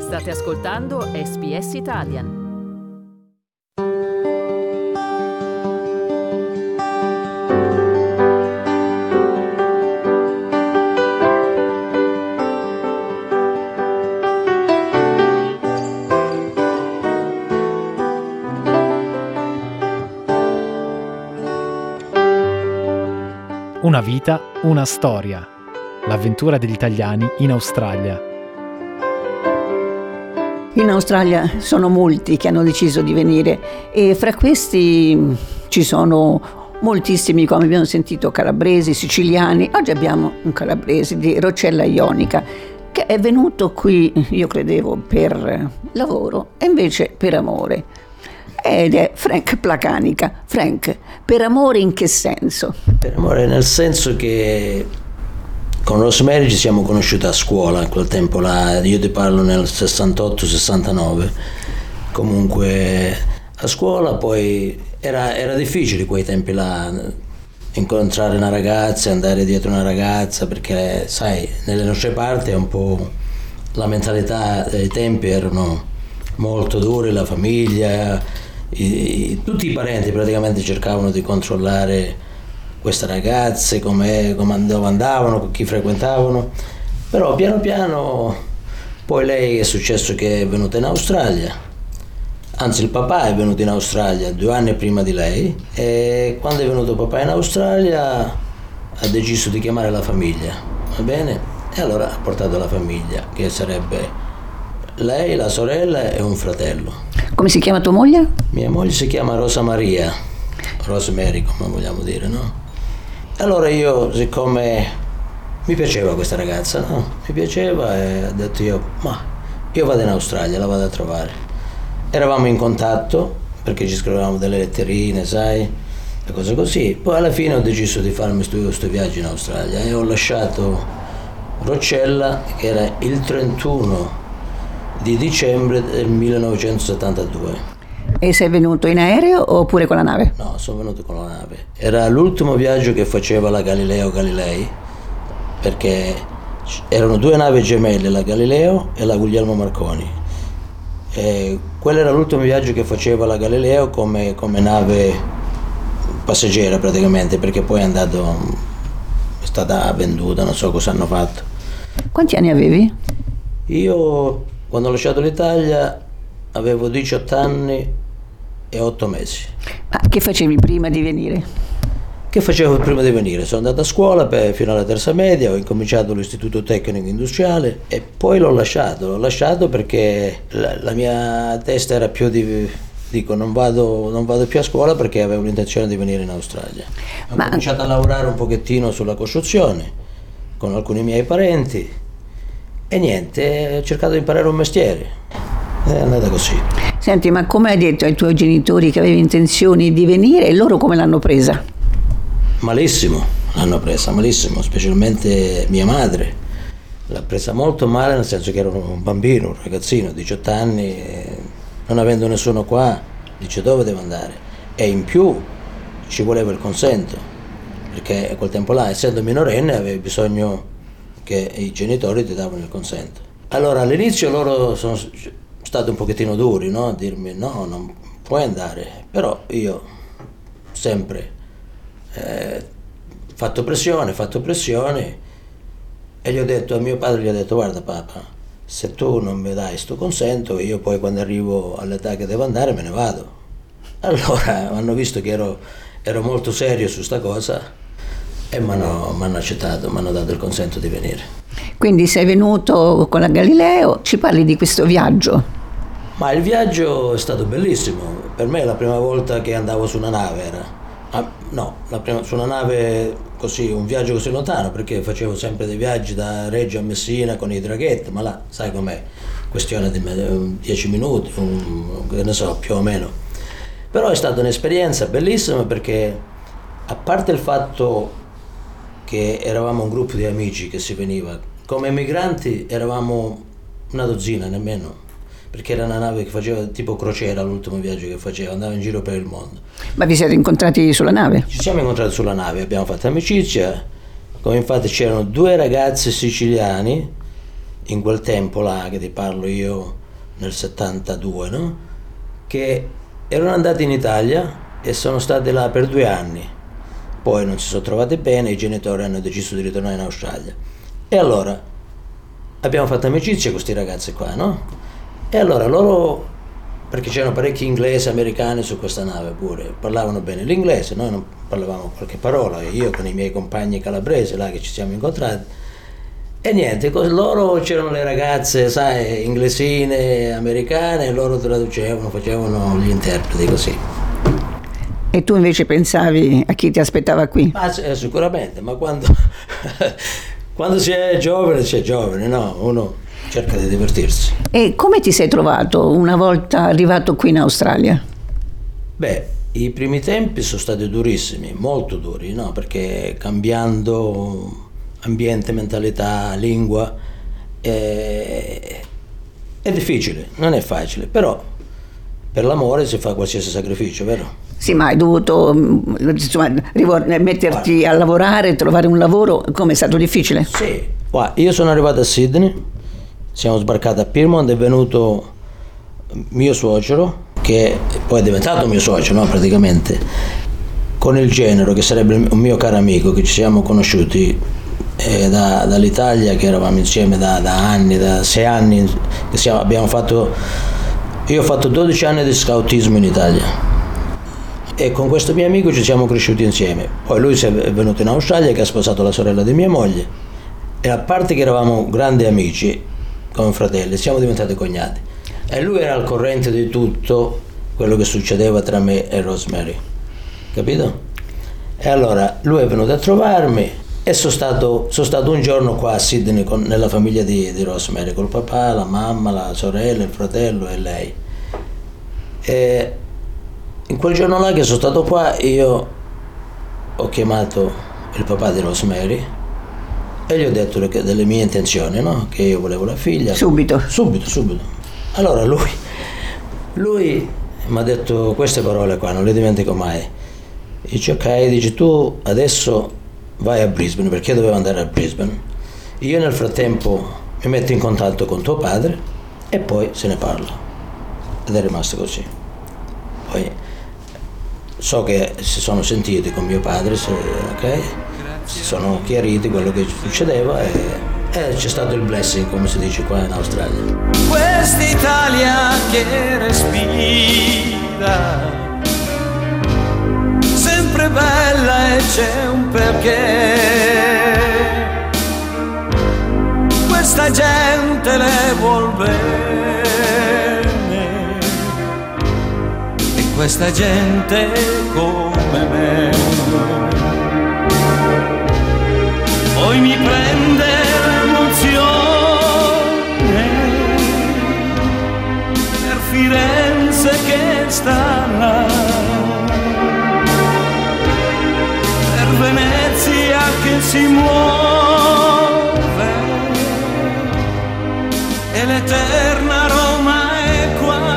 State ascoltando SBS Italian. Una vita, una storia. L'avventura degli italiani in Australia. In Australia sono molti che hanno deciso di venire e fra questi ci sono moltissimi, come abbiamo sentito, calabresi, siciliani. Oggi abbiamo un calabrese di Roccella Ionica che è venuto qui, io credevo, per lavoro e invece per amore. Ed è Frank Placanica. Frank, per amore in che senso? Per amore nel senso che con Rosemary ci siamo conosciuti a scuola, in quel tempo là, io ti parlo nel 68-69, comunque a scuola. Poi era difficile quei tempi là incontrare una ragazza, andare dietro una ragazza, perché sai, nelle nostre parti è un po' la mentalità dei tempi, erano molto dure, la famiglia, tutti i parenti praticamente cercavano di controllare queste ragazze, dove andavano, con chi frequentavano. Però piano piano poi lei è successo che è venuta in Australia, anzi il papà è venuto in Australia 2 anni prima di lei, e quando è venuto papà in Australia ha deciso di chiamare la famiglia, va bene? E allora ha portato la famiglia, che sarebbe lei, la sorella e un fratello. Come si chiama tua moglie? Mia moglie si chiama Rosa Maria, Rosemary come vogliamo dire, no? Allora io, siccome mi piaceva questa ragazza, no? Mi piaceva, e ho detto io vado in Australia, la vado a trovare. Eravamo in contatto, perché ci scrivevamo delle letterine, sai, e cose così. Poi alla fine ho deciso di farmi questo viaggio in Australia e ho lasciato Roccella, che era il 31 di dicembre del 1972. E sei venuto in aereo oppure con la nave? No, sono venuto con la nave. Era l'ultimo viaggio che faceva la Galileo Galilei, perché erano 2 navi gemelle, la Galileo e la Guglielmo Marconi. E quello era l'ultimo viaggio che faceva la Galileo come nave passeggera praticamente, perché poi è stata venduta, non so cosa hanno fatto. Quanti anni avevi? Io, quando ho lasciato l'Italia, avevo 18 anni e 8 mesi. Ma che facevi prima di venire? Che facevo prima di venire? Sono andato a scuola fino alla terza media, ho incominciato l'istituto tecnico industriale e poi l'ho lasciato perché la mia testa era più dico non vado più a scuola, perché avevo l'intenzione di venire in Australia. Ho cominciato a lavorare un pochettino sulla costruzione con alcuni miei parenti e niente, ho cercato di imparare un mestiere. È andata così. Senti, ma come hai detto ai tuoi genitori che avevi intenzioni di venire e loro come l'hanno presa? Malissimo, l'hanno presa malissimo, specialmente mia madre. L'ha presa molto male, nel senso che ero un bambino, un ragazzino, 18 anni, non avendo nessuno qua, dice dove devo andare? E in più ci voleva il consento, perché a quel tempo là, essendo minorenne, avevi bisogno che i genitori ti davano il consento. Allora all'inizio loro sono stati un pochettino duri, no? A dirmi no, non puoi andare, però io sempre fatto pressione e a mio padre gli ho detto guarda papà, se tu non mi dai sto consento, io poi quando arrivo all'età che devo andare me ne vado. Allora hanno visto che ero molto serio su sta cosa e mi hanno accettato, mi hanno dato il consento di venire. Quindi sei venuto con la Galileo, ci parli di questo viaggio? Ma il viaggio è stato bellissimo, per me la prima volta che andavo su una nave era, su una nave così, un viaggio così lontano, perché facevo sempre dei viaggi da Reggio a Messina con i traghetti, ma là sai com'è, questione di 10 minuti, che ne so, più o meno. Però è stata un'esperienza bellissima, perché a parte il fatto che eravamo un gruppo di amici che si veniva, come emigranti eravamo una dozzina nemmeno, perché era una nave che faceva tipo crociera, l'ultimo viaggio che faceva, andava in giro per il mondo. Ma vi siete incontrati sulla nave? Ci siamo incontrati sulla nave, abbiamo fatto amicizia, come infatti c'erano 2 ragazzi siciliani in quel tempo là, che ti parlo io, nel 72, no? Che erano andati in Italia e sono stati là per 2 anni. Poi non si sono trovati bene, i genitori hanno deciso di ritornare in Australia. E allora abbiamo fatto amicizia con questi ragazzi qua, no? E allora loro, perché c'erano parecchi inglesi, americani su questa nave pure, parlavano bene l'inglese, noi non parlavamo qualche parola, io con i miei compagni calabresi là che ci siamo incontrati. E niente, con loro c'erano le ragazze, sai, inglesine, americane, e loro traducevano, facevano gli interpreti così. E tu invece pensavi a chi ti aspettava qui? Sicuramente, ma quando, quando si è giovane, no? Uno cerca di divertirsi. E come ti sei trovato una volta arrivato qui in Australia? Beh, i primi tempi sono stati durissimi, molto duri, no? Perché cambiando ambiente, mentalità, lingua, è difficile, non è facile, però per l'amore si fa qualsiasi sacrificio, vero? Sì, ma hai dovuto insomma, metterti a lavorare, trovare un lavoro, come è stato difficile? Sì, guarda, io sono arrivato a Sydney, siamo sbarcati a Pyrmont, è venuto mio suocero, che poi è diventato mio socio, no, praticamente, con il genero, che sarebbe un mio caro amico, che ci siamo conosciuti dall'Italia, che eravamo insieme da anni, da 6 anni, io ho fatto 12 anni di scoutismo in Italia. E con questo mio amico ci siamo cresciuti insieme. Poi lui è venuto in Australia, che ha sposato la sorella di mia moglie, e a parte che eravamo grandi amici come fratelli, siamo diventati cognati, e lui era al corrente di tutto quello che succedeva tra me e Rosemary, capito? E allora lui è venuto a trovarmi e sono stato un giorno qua a Sydney nella famiglia di Rosemary, col papà, la mamma, la sorella, il fratello e lei. E in quel giorno là che sono stato qua, io ho chiamato il papà di Rosemary e gli ho detto delle mie intenzioni, no? Che io volevo la figlia. Subito. Allora lui mi ha detto queste parole qua, non le dimentico mai. Dice: ok, dice, tu adesso vai a Brisbane, perché io dovevo andare a Brisbane. Io nel frattempo mi metto in contatto con tuo padre e poi se ne parla. Ed è rimasto così. Poi so che si sono sentiti con mio padre, ok? Si sono chiariti quello che succedeva e c'è stato il blessing, come si dice qua in Australia. Quest'Italia che respira, sempre bella e c'è un perché. Questa gente le vuol bene e questa gente come me. Poi mi prende l'emozione per Firenze che sta là, per Venezia che si muove e l'eterna Roma è qua.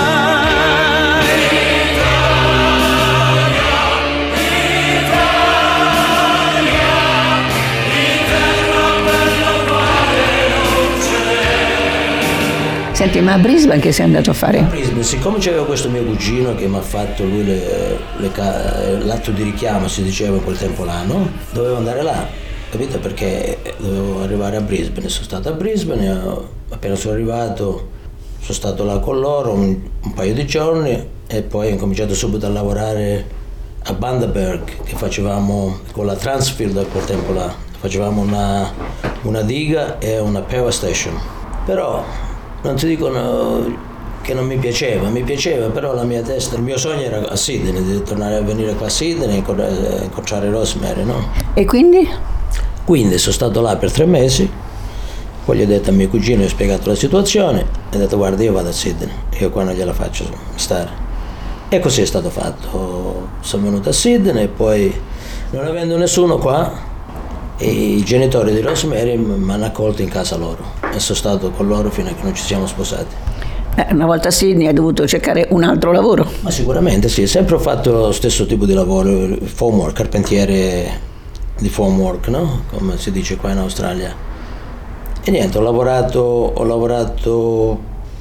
Senti, ma a Brisbane che sei andato a fare? A Brisbane, siccome c'aveva questo mio cugino che mi ha fatto lui l'atto di richiamo, si diceva in quel tempo là, no? Dovevo andare là, capito? Perché dovevo arrivare a Brisbane. Sono stato a Brisbane, appena sono arrivato sono stato là con loro un paio di giorni e poi ho cominciato subito a lavorare a Bundaberg, che facevamo con la Transfield a quel tempo là, facevamo una diga e una power station. Però non ti dicono che non mi piaceva, però la mia testa, il mio sogno era a Sydney, di tornare a venire qua a Sydney e incontrare Rosemary, no? E quindi? Quindi sono stato là per 3 mesi, poi gli ho detto a mio cugino, gli ho spiegato la situazione e ho detto: guarda, io vado a Sydney, io qua non gliela faccio stare. E così è stato fatto, sono venuto a Sydney e poi, non avendo nessuno qua, i genitori di Rosemary mi hanno accolto in casa loro e sono stato con loro fino a che non ci siamo sposati. Una volta a Sydney hai dovuto cercare un altro lavoro? Ma sicuramente sì, sempre ho fatto lo stesso tipo di lavoro, formwork, carpentiere di formwork, no? Come si dice qua in Australia. E niente, ho lavorato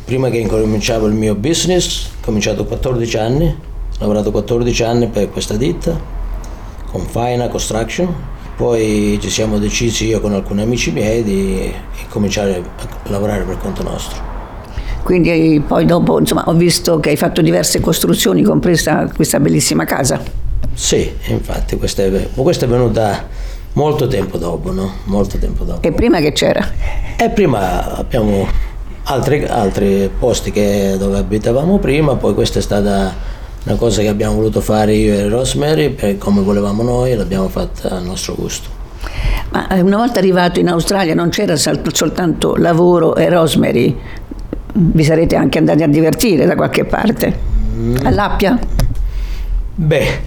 prima che incominciavo il mio business, ho cominciato 14 anni, ho lavorato 14 anni per questa ditta, con Faina Construction, poi ci siamo decisi io con alcuni amici miei di cominciare a lavorare per conto nostro. Quindi poi dopo, insomma, ho visto che hai fatto diverse costruzioni, compresa questa bellissima casa. Sì, infatti, questa è venuta molto tempo dopo, no? Molto tempo dopo. E prima che c'era? E prima abbiamo altri posti dove abitavamo prima, poi questa è stata una cosa che abbiamo voluto fare io e Rosemary, come volevamo noi, l'abbiamo fatta a nostro gusto. Ma una volta arrivato in Australia non c'era soltanto lavoro e Rosemary, vi sarete anche andati a divertire da qualche parte? All'Appia? Beh,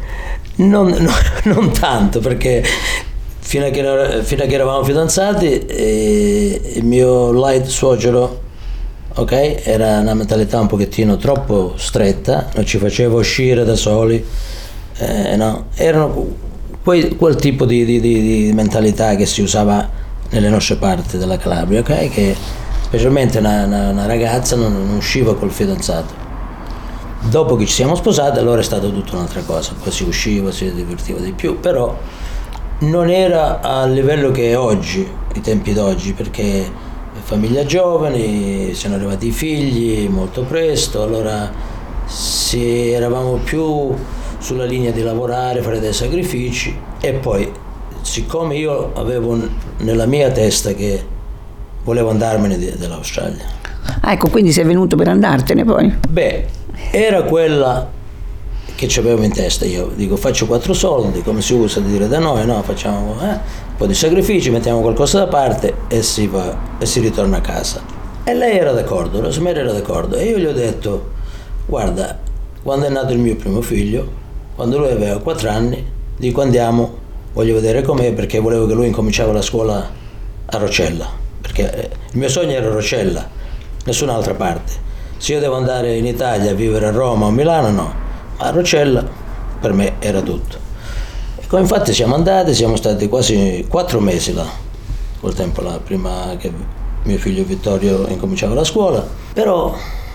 non tanto, perché fino a che eravamo fidanzati il mio light suocero, ok, era una mentalità un pochettino troppo stretta, non ci faceva uscire da soli, no? Erano quel tipo di mentalità che si usava nelle nostre parti della Calabria, ok? Che specialmente una ragazza non usciva col fidanzato. Dopo che ci siamo sposati allora è stata tutta un'altra cosa, poi si usciva, si divertiva di più, però non era a livello che è oggi, i tempi d'oggi, perché famiglia giovani, sono arrivati i figli molto presto, allora eravamo più sulla linea di lavorare, fare dei sacrifici, e poi siccome io avevo nella mia testa che volevo andarmene dell'Australia. Ah, ecco, quindi sei venuto per andartene poi? Beh, era quella che ci avevo in testa, io dico faccio 4 soldi, come si usa dire da noi, no? Facciamo un po' di sacrifici, mettiamo qualcosa da parte e si va e si ritorna a casa. E lei era d'accordo, Rosemary era d'accordo, e io gli ho detto guarda, quando è nato il mio primo figlio, quando lui aveva 4 anni, dico andiamo, voglio vedere com'è, perché volevo che lui incominciava la scuola a Rocella, perché il mio sogno era Rocella, nessun'altra parte. Se io devo andare in Italia a vivere a Roma o a Milano, no. A Rocella per me era tutto. E infatti siamo andati, siamo stati quasi 4 mesi là, quel tempo là, prima che mio figlio Vittorio incominciava la scuola. Però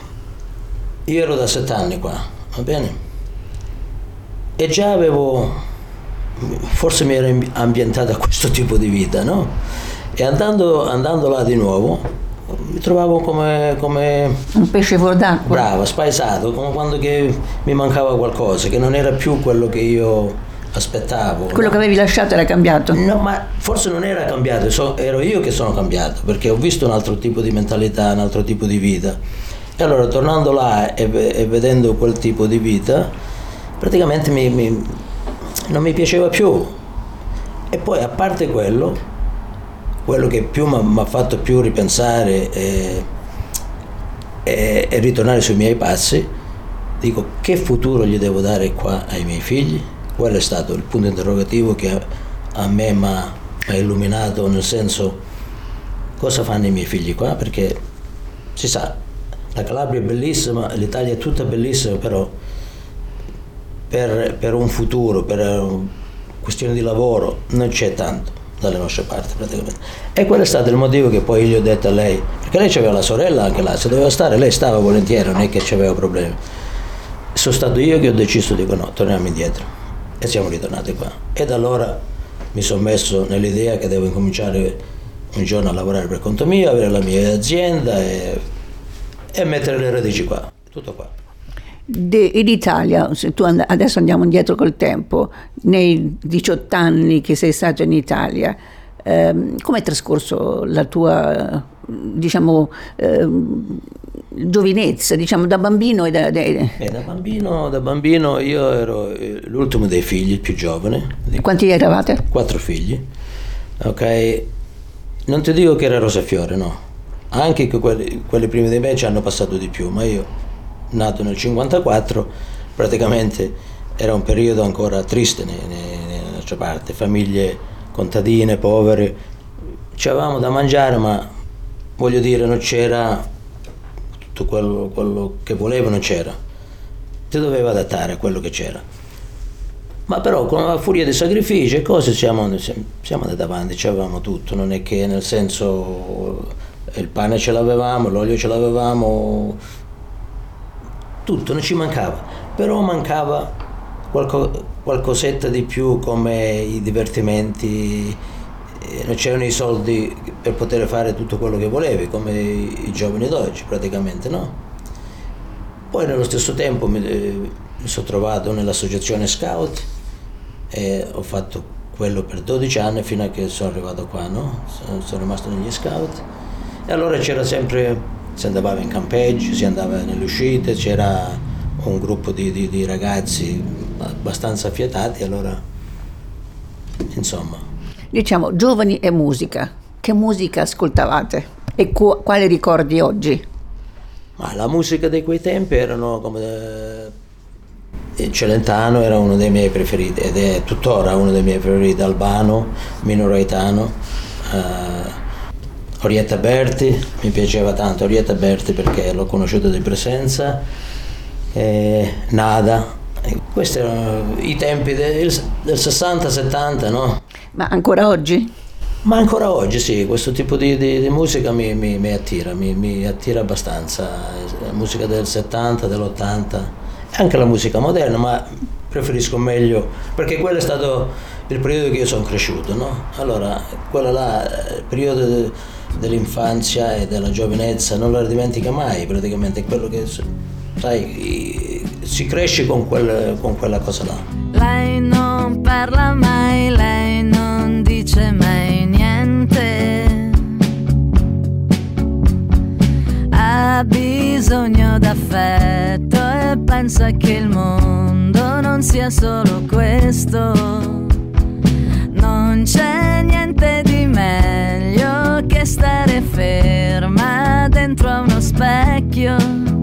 io ero da 7 anni qua, va bene? E già forse mi ero ambientato a questo tipo di vita, no? E andando là di nuovo mi trovavo come un pesce fuor d'acqua. Brava, spaesato, come quando che mi mancava qualcosa, che non era più quello che io aspettavo. Quello che avevi lasciato era cambiato? No, ma forse non era cambiato, ero io che sono cambiato, perché ho visto un altro tipo di mentalità, un altro tipo di vita. E allora tornando là e vedendo quel tipo di vita, praticamente non mi piaceva più. E poi a parte quello che più mi ha fatto più ripensare e ritornare sui miei passi, dico che futuro gli devo dare qua ai miei figli? Quello è stato il punto interrogativo che a me mi ha illuminato, nel senso, cosa fanno i miei figli qua? Perché si sa, la Calabria è bellissima, l'Italia è tutta bellissima, però per un futuro, per questioni di lavoro non c'è tanto dalle nostre parti praticamente. E quello è stato il motivo che poi gli ho detto a lei, perché lei c'aveva la sorella anche là, se doveva stare lei stava volentieri, non è che c'aveva problemi. Sono stato io che ho deciso, dico no, torniamo indietro, e siamo ritornati qua. E da allora mi sono messo nell'idea che devo incominciare un giorno a lavorare per conto mio, avere la mia azienda e mettere le radici qua, tutto qua. In Italia, se tu adesso andiamo indietro col tempo, nei 18 anni che sei stato in Italia, come è trascorso la tua, diciamo, giovinezza, diciamo, da bambino? Da bambino io ero l'ultimo dei figli, il più giovane. Quanti eravate? 4 figli, ok? Non ti dico che era rosa e fiore, no. Anche che quelli primi di me ci hanno passato di più, ma io, nato nel 54, praticamente era un periodo ancora triste nella nostra parte, famiglie contadine, povere, c'avevamo da mangiare, ma voglio dire non c'era tutto quello che volevo, non c'era, ti doveva adattare a quello che c'era, ma però con la furia di sacrifici e cose siamo andati avanti, c'avevamo tutto, non è che nel senso il pane ce l'avevamo, l'olio ce l'avevamo, tutto, non ci mancava, però mancava qualcosetta di più, come i divertimenti, non c'erano i soldi per poter fare tutto quello che volevi, come i giovani d'oggi praticamente, no? Poi nello stesso tempo mi sono trovato nell'associazione Scout e ho fatto quello per 12 anni fino a che sono arrivato qua, no? Sono rimasto negli Scout e allora c'era sempre, si andava in campeggio, si andava nelle uscite, c'era un gruppo di ragazzi abbastanza affiatati, allora insomma. Diciamo, giovani e musica. Che musica ascoltavate? E quali ricordi oggi? Ma la musica di quei tempi erano come Celentano era uno dei miei preferiti ed è tuttora uno dei miei preferiti, Albano, Mino Raitano, Orietta Berti, mi piaceva tanto Orietta Berti perché l'ho conosciuta di presenza, Nada, questi erano i tempi del 60-70, no? Ma ancora oggi? Ma ancora oggi sì, questo tipo di musica mi attira, mi attira abbastanza, la musica del 70, dell'80, anche la musica moderna, ma preferisco meglio, perché quello è stato il periodo che io sono cresciuto, no? Allora, quello là, il periodo dell'infanzia e della giovinezza, non lo dimentica mai, praticamente è quello che, sai, si cresce con quella cosa là. Lei non parla mai, lei non dice mai niente, ha bisogno d'affetto e pensa che il mondo non sia solo questo. Non c'è niente di meglio che stare ferma dentro a uno specchio,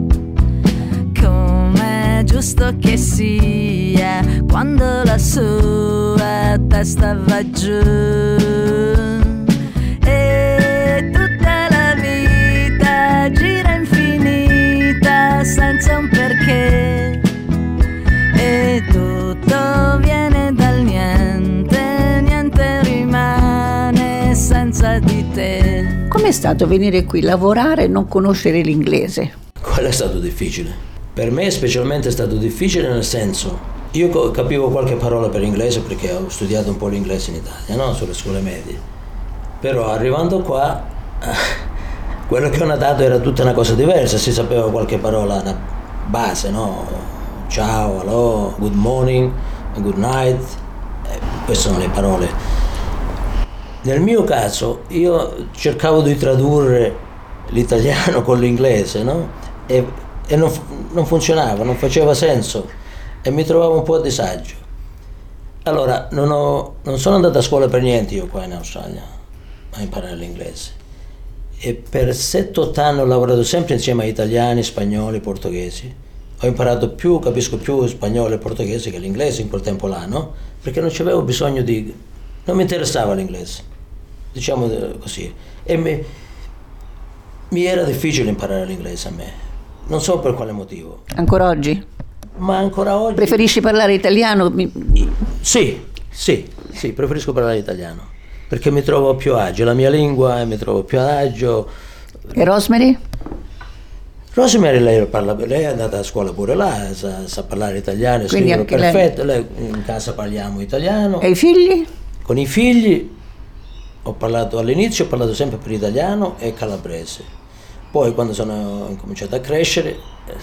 come giusto che sia, quando la sua testa va giù. E tutta la vita gira infinita senza un perché, e tutto viene dal niente, niente rimane senza di te. Com'è stato venire qui, lavorare e non conoscere l'inglese? Quello è stato difficile. Per me specialmente è stato difficile, nel senso, io capivo qualche parola per inglese perché ho studiato un po' l'inglese in Italia, no? Sulle scuole medie. Però arrivando qua, quello che ho notato era tutta una cosa diversa, si sapeva qualche parola, una base, no? Ciao, hello, good morning, good night, queste sono le parole. Nel mio caso io cercavo di tradurre l'italiano con l'inglese, no? E non funzionava, non faceva senso e mi trovavo un po' a disagio. Allora non sono andato a scuola per niente io qua in Australia a imparare l'inglese, e per 7-8 anni ho lavorato sempre insieme a italiani, spagnoli, portoghesi. Ho imparato capisco più spagnolo e portoghese che l'inglese in quel tempo là, no? Perché non c'avevo bisogno non mi interessava l'inglese, diciamo così, e mi era difficile imparare l'inglese a me. Non so per quale motivo. Ancora oggi? Ma ancora oggi... Preferisci parlare italiano? Sì, preferisco parlare italiano, perché mi trovo più agio, la mia lingua e mi trovo più agio. E Rosemary? Rosemary lei è andata a scuola pure là, sa parlare italiano, scrive perfetto, lei in casa parliamo italiano. E i figli? Con i figli all'inizio ho parlato sempre per italiano e calabrese. Poi quando sono incominciato a crescere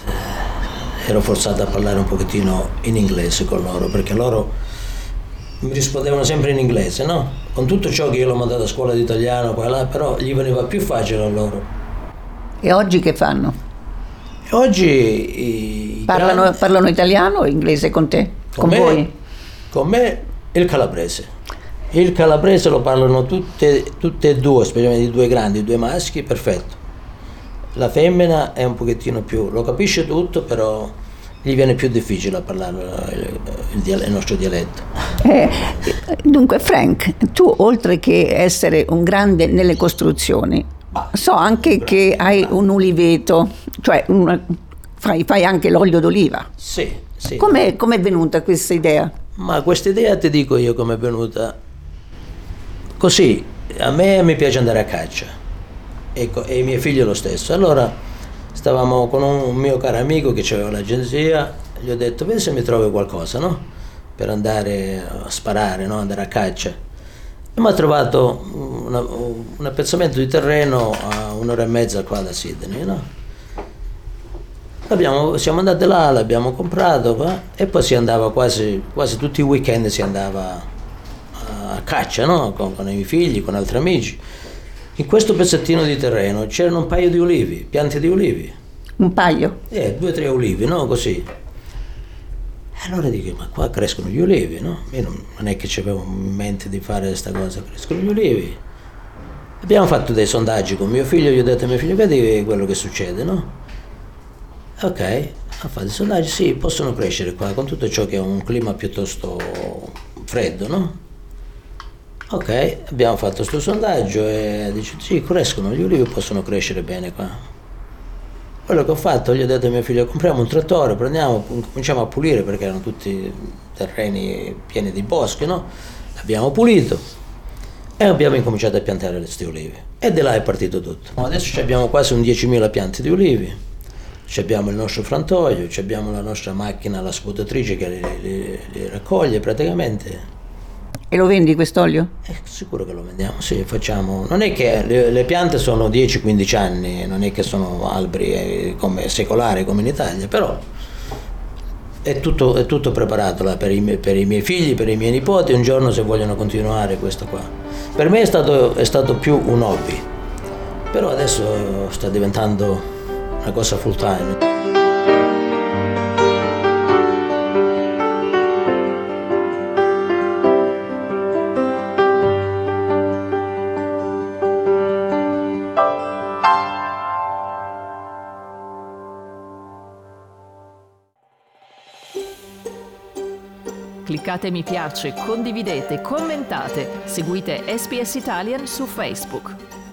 ero forzato a parlare un pochettino in inglese con loro, perché loro mi rispondevano sempre in inglese, no? Con tutto ciò che io l'ho mandato a scuola di italiano qua e là, però gli veniva più facile a loro. E oggi che fanno? E oggi parlano italiano o inglese con te? Con voi? Con me il calabrese. Il calabrese lo parlano tutte e due, specialmente i due grandi, i due maschi, perfetto. La femmina è un pochettino più, lo capisce tutto, però gli viene più difficile a parlare il nostro dialetto. Dunque Frank, tu oltre che essere un grande nelle costruzioni, so anche che hai un uliveto, cioè fai anche l'olio d'oliva. Sì. Com'è venuta questa idea? Ma questa idea ti dico io com'è venuta. Così, a me mi piace andare a caccia. e i miei figli lo stesso. Allora stavamo con un mio caro amico che aveva l'agenzia, gli ho detto vedi se mi trovi qualcosa, no? Per andare a sparare, no? Andare a caccia. E mi ha trovato un appezzamento di terreno a 1 ora e mezza qua da Sydney, no? Siamo andati là, l'abbiamo comprato qua, e poi si andava quasi tutti i weekend, si andava a caccia, no? Con i miei figli, con altri amici. In questo pezzettino di terreno c'erano un paio di ulivi, piante di ulivi. Un paio? 2 o 3 ulivi, no? Così. Allora dico, ma qua crescono gli ulivi, no? Io non è che avevo in mente di fare questa cosa, crescono gli ulivi. Abbiamo fatto dei sondaggi con mio figlio, gli ho detto a mio figlio, vedi quello che succede, no? Ok, ha fatto i sondaggi, sì, possono crescere qua, con tutto ciò che è un clima piuttosto freddo, no? Ok, abbiamo fatto questo sondaggio e dice, sì, crescono, gli ulivi possono crescere bene qua. Quello che ho fatto, gli ho detto a mio figlio, compriamo un trattore, cominciamo a pulire, perché erano tutti terreni pieni di boschi, no? L'abbiamo pulito e abbiamo incominciato a piantare questi ulivi. E di là è partito tutto. Adesso abbiamo quasi 10.000 piante di ulivi. Abbiamo il nostro frantoio, abbiamo la nostra macchina, la scuotatrice che li raccoglie praticamente. E lo vendi quest'olio? Sicuro che lo vendiamo, sì, facciamo. Non è che le piante sono 10-15 anni, non è che sono alberi secolari come in Italia, però è tutto preparato là per i miei figli, per i miei nipoti, un giorno se vogliono continuare questo qua. Per me è stato più un hobby, però adesso sta diventando una cosa full time. Cliccate mi piace, condividete, commentate, seguite SPS Italian su Facebook.